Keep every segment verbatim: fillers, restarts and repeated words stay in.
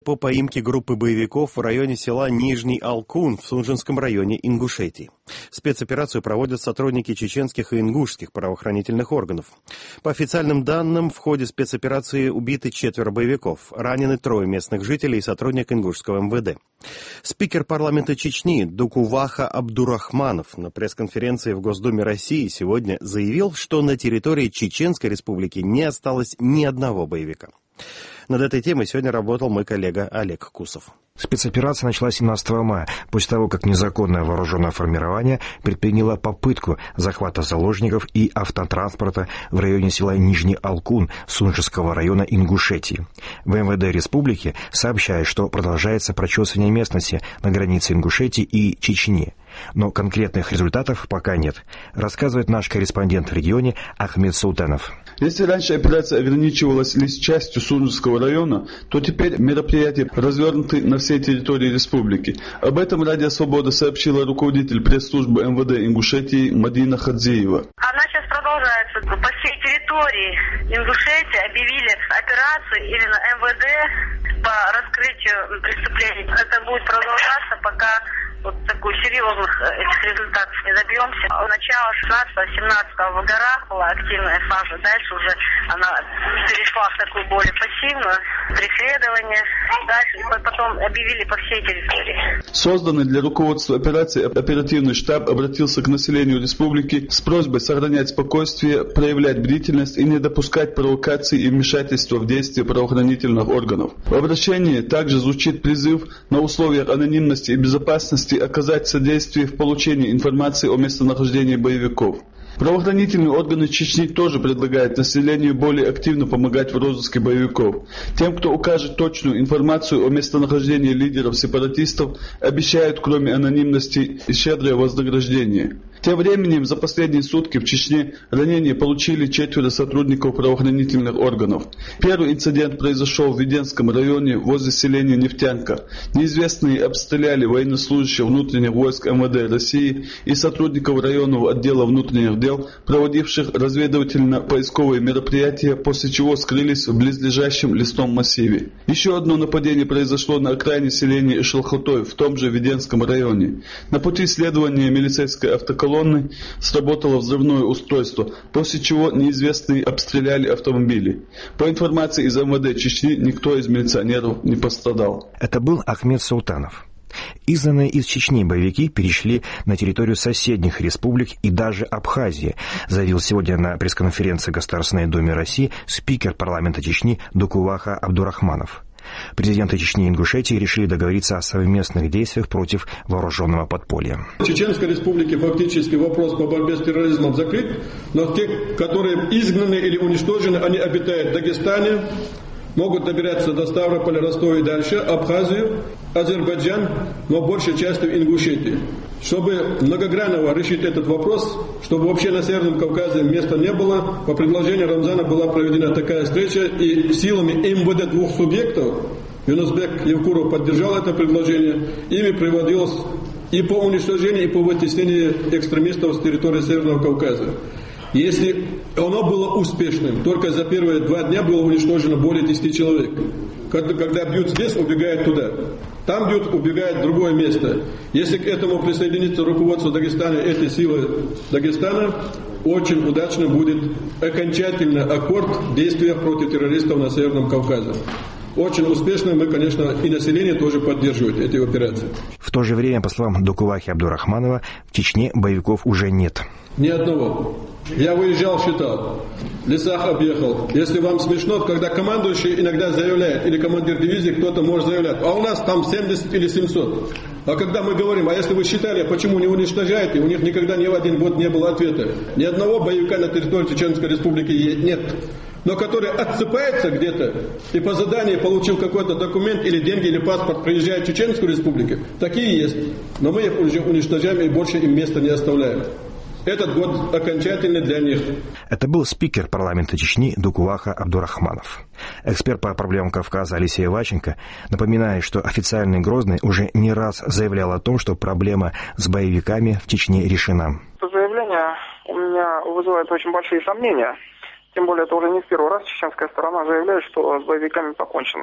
по поимке группы боевиков в районе села Нижний Алкун в Сунжинском районе Ингушетии. Спецоперацию проводят сотрудники чеченских и ингушских правоохранительных органов. По официальным данным, в ходе спецоперации убиты четверо боевиков, ранены трое местных жителей и сотрудник ингушского эм вэ дэ. Спикер парламента Чечни Дукуваха Абдурахманов на пресс-конференции в Госдуме России сегодня заявил, что на территории Чеченской Республики не осталось ни одного боевика. Над этой темой сегодня работал мой коллега Олег Кусов. Спецоперация началась семнадцатого мая, после того, как незаконное вооруженное формирование предприняло попытку захвата заложников и автотранспорта в районе села Нижний Алкун Сунжинского района Ингушетии. В эм вэ дэ республики сообщают, что продолжается прочесывание местности на границе Ингушетии и Чечни. Но конкретных результатов пока нет, рассказывает наш корреспондент в регионе Ахмед Султанов. Если раньше операция ограничивалась лишь частью Сунжинского района, то теперь мероприятия развернуты на всей территории республики. Об этом Радио Свобода сообщила руководитель пресс-службы эм вэ дэ Ингушетии Мадина Хадзеева. Она сейчас продолжается. По всей территории Ингушетии объявили операцию именно эм вэ дэ по раскрытию преступлений. Это будет продолжаться, пока вот таких серьезных этих результатов не добьемся. Начало шестнадцатого-семнадцатого в горах была активная фаза. Дальше уже она перешла в такую более пассивную преследование. Дальше потом объявили по всей территории. Созданный для руководства операции оперативный штаб обратился к населению республики с просьбой сохранять спокойствие, проявлять бдительность и не допускать провокаций и вмешательства в действия правоохранительных органов. В обращении также звучит призыв на условиях анонимности и безопасности оказать содействие в получении информации о местонахождении боевиков. Правоохранительные органы Чечни тоже предлагают населению более активно помогать в розыске боевиков. Тем, кто укажет точную информацию о местонахождении лидеров сепаратистов, обещают, кроме анонимности, и щедрое вознаграждение. Тем временем, за последние сутки в Чечне ранения получили четверо сотрудников правоохранительных органов. Первый инцидент произошел в Веденском районе возле селения Нефтянка. Неизвестные обстреляли военнослужащих внутренних войск эм вэ дэ России и сотрудников районного отдела внутренних дел, проводивших разведывательно-поисковые мероприятия, после чего скрылись в близлежащем лесном массиве. Еще одно нападение произошло на окраине селения Шелхотой в том же Веденском районе. На пути следования милицейской автоколонны сработало взрывное устройство, после чего неизвестные обстреляли автомобили. По информации из эм вэ дэ Чечни, никто из милиционеров не пострадал. Это был Ахмед Султанов. Изгнанные из Чечни боевики перешли на территорию соседних республик и даже Абхазии, заявил сегодня на пресс-конференции Государственной Думы России спикер парламента Чечни Дукуваха Абдурахманов. Президенты Чечни и Ингушетии решили договориться о совместных действиях против вооруженного подполья. В Чеченской республике фактически вопрос по борьбе с терроризмом закрыт, но те, которые изгнаны или уничтожены, они обитают в Дагестане, могут добираться до Ставрополя, Ростова и дальше, Абхазию, Азербайджан, но большей частью Ингушетии. Чтобы многогранно решить этот вопрос, чтобы вообще на Северном Кавказе места не было, по предложению Рамзана была проведена такая встреча, и силами эм вэ дэ двух субъектов, Юнусбек Евкуров поддержал это предложение, ими приводилось и по уничтожению, и по вытеснению экстремистов с территории Северного Кавказа. Если оно было успешным, только за первые два дня было уничтожено более десяти человек. Когда, когда бьют здесь, убегают туда. Там бьют, убегают в другое место. Если к этому присоединится руководство Дагестана, эти силы Дагестана, очень удачно будет окончательный аккорд в действиях против террористов на Северном Кавказе. Очень успешно мы, конечно, и население тоже поддерживает эти операции. В то же время, по словам Дукувахи Абдурахманова, в Чечне боевиков уже нет. Ни одного. Я выезжал, считал, в лесах объехал. Если вам смешно, когда командующий иногда заявляет, или командир дивизии, кто-то может заявлять, а у нас там семьдесят или семьсот. А когда мы говорим, а если вы считали, почему не уничтожаете, у них никогда ни в один год не было ответа. Ни одного боевика на территории Чеченской Республики нет. Но который отсыпается где-то и по заданию получил какой-то документ или деньги, или паспорт, приезжает в Чеченскую Республику, такие есть. Но мы их уже уничтожаем и больше им места не оставляем. Этот год окончательный для них. Это был спикер парламента Чечни Дукуваха Абдурахманов. Эксперт по проблемам Кавказа Алексей Иваченко напоминает, что официальный Грозный уже не раз заявлял о том, что проблема с боевиками в Чечне решена. Это заявление у меня вызывает очень большие сомнения. Тем более, это уже не в первый раз чеченская сторона заявляет, что с боевиками покончено. С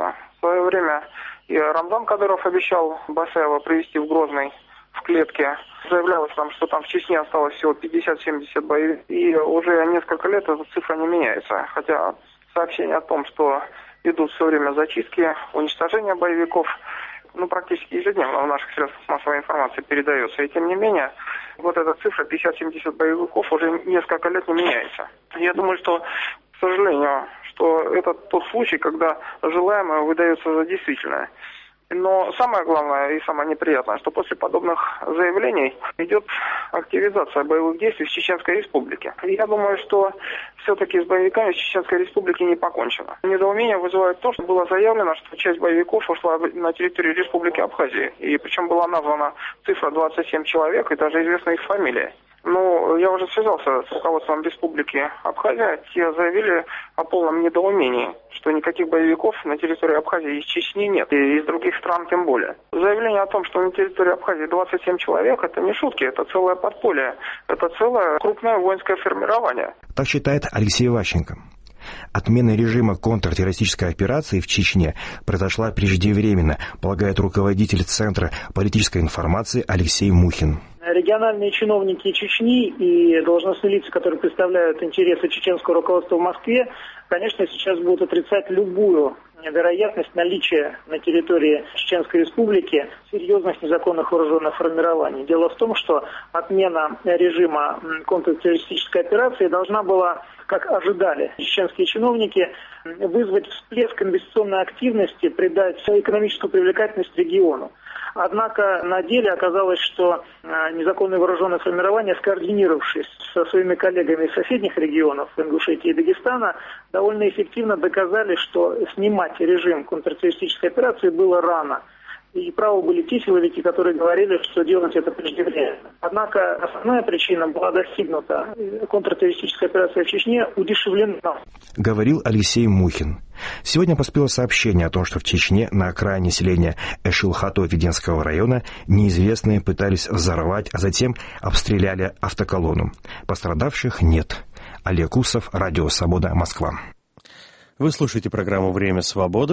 свое время и Рамзан Кадыров обещал Басаева привести в Грозный в клетке. Заявлялось там, что там в Чечне осталось всего пятьдесят-семьдесят боевиков. И уже несколько лет эта цифра не меняется. Хотя сообщения о том, что идут все время зачистки, уничтожения боевиков, ну, практически ежедневно в наших средствах массовой информации передается. И тем не менее, вот эта цифра пятьдесят-семьдесят боевиков уже несколько лет не меняется. Я думаю, что, к сожалению, что это тот случай, когда желаемое выдается за действительное. Но самое главное и самое неприятное, что после подобных заявлений идет активизация боевых действий в Чеченской Республике. И я думаю, что все-таки с боевиками в Чеченской Республике не покончено. Недоумение вызывает то, что было заявлено, что часть боевиков ушла на территорию Республики Абхазии. И причем была названа цифра двадцать семь человек, и даже известна их фамилия. Ну, я уже связался с руководством Республики Абхазия. Те заявили о полном недоумении, что никаких боевиков на территории Абхазии из Чечни нет, и из других стран тем более. Заявление о том, что на территории Абхазии двадцать семь человек, это не шутки, это целое подполье, это целое крупное воинское формирование. Так считает Алексей Ващенко. Отмена режима контртеррористической операции в Чечне произошла преждевременно, полагает руководитель Центра политической информации Алексей Мухин. Региональные чиновники Чечни и должностные лица, которые представляют интересы чеченского руководства в Москве, конечно, сейчас будут отрицать любую вероятность наличия на территории Чеченской Республики серьезных незаконных вооруженных формирований. Дело в том, что отмена режима контртеррористической операции должна была, как ожидали чеченские чиновники, вызвать всплеск инвестиционной активности, придать экономическую привлекательность региону. Однако на деле оказалось, что незаконные вооруженные формирования, скоординировавшись со своими коллегами из соседних регионов, Ингушетии и Дагестана, довольно эффективно доказали, что снимать режим контртеррористической операции было рано. И правы были те силовики, которые говорили, что делать это преждевременно. Однако основная причина была достигнута. Контртеррористическая операция в Чечне удешевлена. Говорил Алексей Мухин. Сегодня поспело сообщение о том, что в Чечне на окраине селения Эшилхато Веденского района неизвестные пытались взорвать, а затем обстреляли автоколонну. Пострадавших нет. Олег Усов, Радио Свобода, Москва. Вы слушаете программу «Время свободы».